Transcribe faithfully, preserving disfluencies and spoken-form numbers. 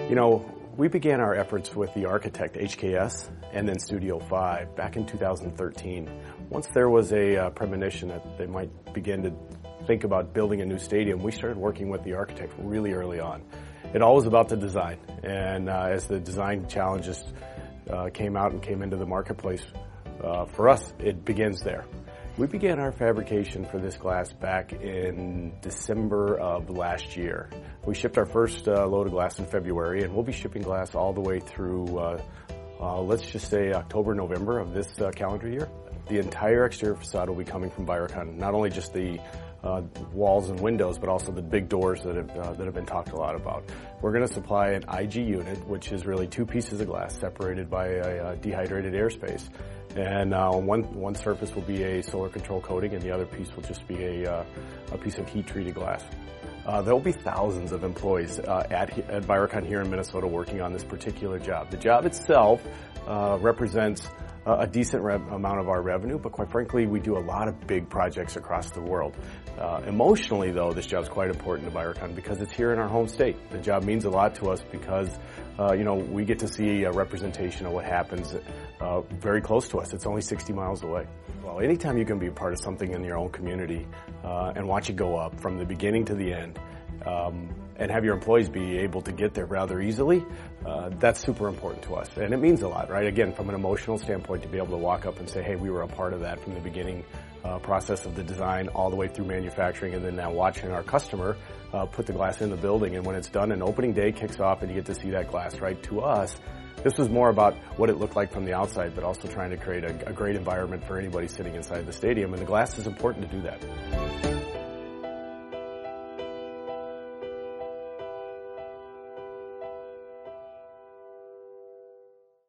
You know, we began our efforts with the architect, H K S, and then Studio five back in two thousand thirteen. Once there was a uh, premonition that they might begin to think about building a new stadium, we started working with the architect really early on. It all was about the design, and uh, as the design challenges uh, came out and came into the marketplace, uh, for us, it begins there. We began our fabrication for this glass back in December of last year. We shipped our first uh, load of glass in February, and we'll be shipping glass all the way through, uh, uh, let's just say October, November of this uh, calendar year. The entire exterior facade will be coming from Viracon, not only just the uh, walls and windows, but also the big doors that have, uh, that have been talked a lot about. We're going to supply an I G unit, which is really two pieces of glass separated by a, a dehydrated airspace. And uh, one one surface will be a solar control coating, and the other piece will just be a, uh, a piece of heat-treated glass. Uh, there will be thousands of employees uh, at, at Viracon here in Minnesota working on this particular job. The job itself uh, represents uh, a decent rev amount of our revenue, but quite frankly, we do a lot of big projects across the world. Uh, emotionally, though, this job is quite important to Viracon because it's here in our home state. The job means a lot to us because, uh, you know, we get to see a representation of what happens uh, very close to us. It's only sixty miles away. Well, anytime you can be a part of something in your own community uh, and watch it go up from the beginning to the end, um, and have your employees be able to get there rather easily, uh, that's super important to us. And it means a lot, right? Again, from an emotional standpoint, to be able to walk up and say, hey, we were a part of that from the beginning uh, process of the design all the way through manufacturing, and then now watching our customer uh, put the glass in the building. And when it's done and opening day kicks off and you get to see that glass, right? To us, this was more about what it looked like from the outside, but also trying to create a, a great environment for anybody sitting inside the stadium. And the glass is important to do that.